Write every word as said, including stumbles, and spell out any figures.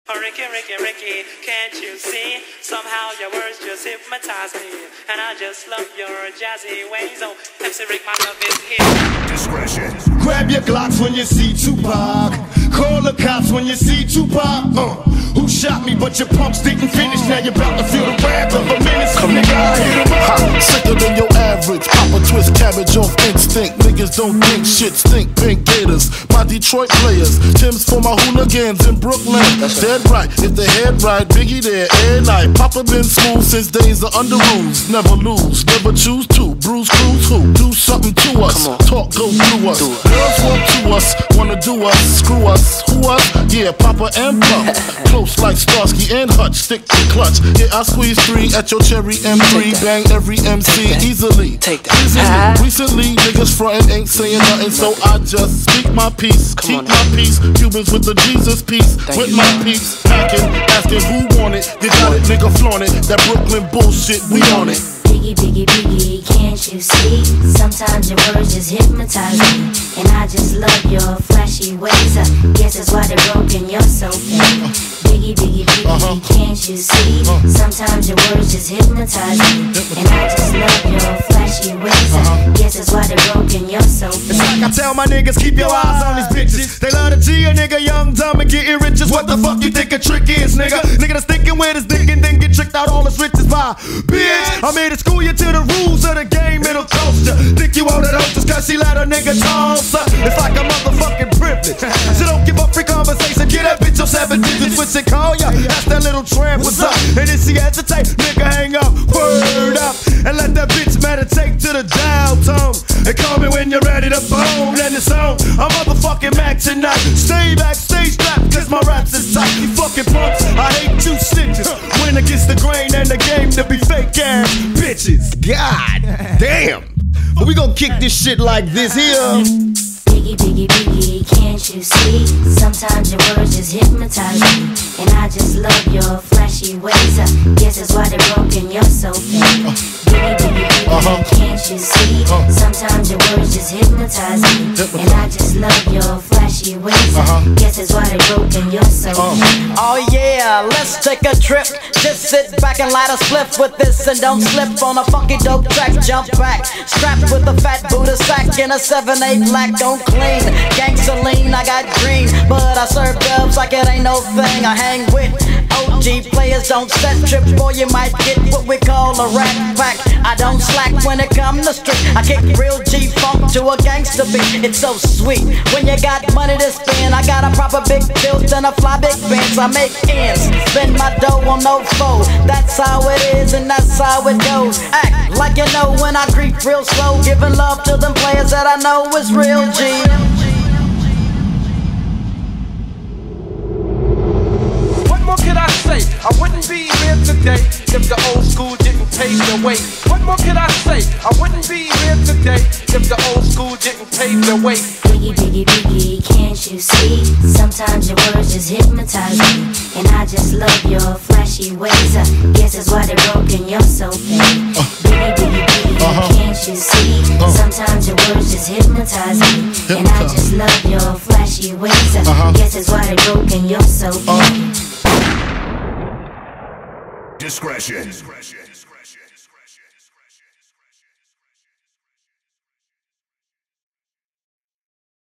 Oh, Ricky, Ricky, Ricky, can't you see? Somehow your words just hypnotize me. And I just love your jazzy ways. Oh, M C Rick, my love is here. Discretion. Grab your Glocks when you see Tupac. Call the cops when you see Tupac. Uh, who shot me, but your pumps didn't finish. Now you're about to feel the wrath of a menace. Come nigga, I hit him up. Hot, sicker than your average. Papa twist cabbage off instinct. Niggas don't think shit stink. Pink Gators, my Detroit players. Tim's for my hooligans in Brooklyn. That's dead right. If the head right, Biggie there every night. Papa been smooth since days of under rules. Never lose, never choose to. Bruise, cruise, who? Do something to us. Talk, go through us. Girls want to us, wanna do us. Screw us, who us? Yeah, Papa and Pup. Close like Starsky and Hutch. Stick to clutch. Yeah, I squeeze three at your cherry M three. Bang every M C easily. Take that. Easily. Recently, niggas frontin' ain't saying nothing, so I just speak my peace. Keep my peace. Cubans with the Jesus peace. With my peace. Packing, asking who want it. You got it, nigga, flaunt it. That Brooklyn bullshit, we on it. Biggie, Biggie, Biggie, can't you see? Sometimes your words just hypnotize me. And I just love your flashy ways. I guess that's why they're broken, you're so fake. Biggie, Biggie, Biggie, uh-huh. can't you see? Uh-huh. Sometimes your words just hypnotize me. And I just love your flashy ways. I guess that's why they're broken, you're so fake. It's like I tell my niggas, keep your eyes on these bitches. They love to G a nigga, young, dumb, and getting riches. What the fuck you think a trick is, nigga? Nigga that's thinking with his dick and then get tricked out all his riches by bitch. I'm here to school you to the rules of the game, it'll cost ya. Think you own it up just cause she let a nigga toss her. It's like a motherfucking privilege. So don't give up free conversation, get that bitch your seven digits. Switch and call ya, ask that little tramp what's up. And if she hesitate, nigga hang up, word up. And let that bitch meditate to the dial tone. And call me when you're ready to bone. And it's on, I'm motherfucking Mac tonight. Stay back, stay strapped, cause my raps is tight. You fucking punks, I hate you snitches. Win against the grain and the game to be fake ass bitches. God damn. But we gon' kick this shit like this here. Biggie, Biggie, Biggie, can't you see? Sometimes your words just hypnotize me. And I just love your flashy ways. I guess that's why they're broken, you're so fake. Biggie, Biggie, Biggie, uh-huh. can't you see? Uh-huh. Sometimes your words just hypnotize me. And I just love your flashy ways. Uh-huh. Guess that's why they're broken, you're so uh-huh. fake. Oh yeah, let's take a trip. Just sit back and light a spliff with this and don't slip on a funky dope track. Jump back, strapped with a fat Buddha sack and a seven eight black. Don't clean, gangsta lean, I got green, but I serve dubs like it ain't no thing. I hang with O G players, don't set trip, boy you might get what we call a rat pack. I don't slack when it come to street. I kick real G funk to a gangsta beat. It's so sweet when you got money to spend. I got a proper big tilt and a fly big Benz. I make ends, spend my dough on no foe. That's how it is and that's how it goes. Act like you know when I creep real slow, giving love to them players that I know is real G. What more could I say? I wouldn't be here today if the old school didn't pave the way. What more could I say? I wouldn't be here today if the old school didn't pave the way. Biggie, Biggie, Biggie, can't you see? Sometimes your words just hypnotize me. And I just love your flashy ways. I guess that's why they're broken, you're so fake. Biggie, Biggie, Biggie, uh-huh. can't you see? Uh-huh. Sometimes your words just hypnotize me. Hypnotize. And I just love your flashy ways. I uh-huh. guess that's why they're broken, you're so fake. Uh-huh. Discretion. Discretion.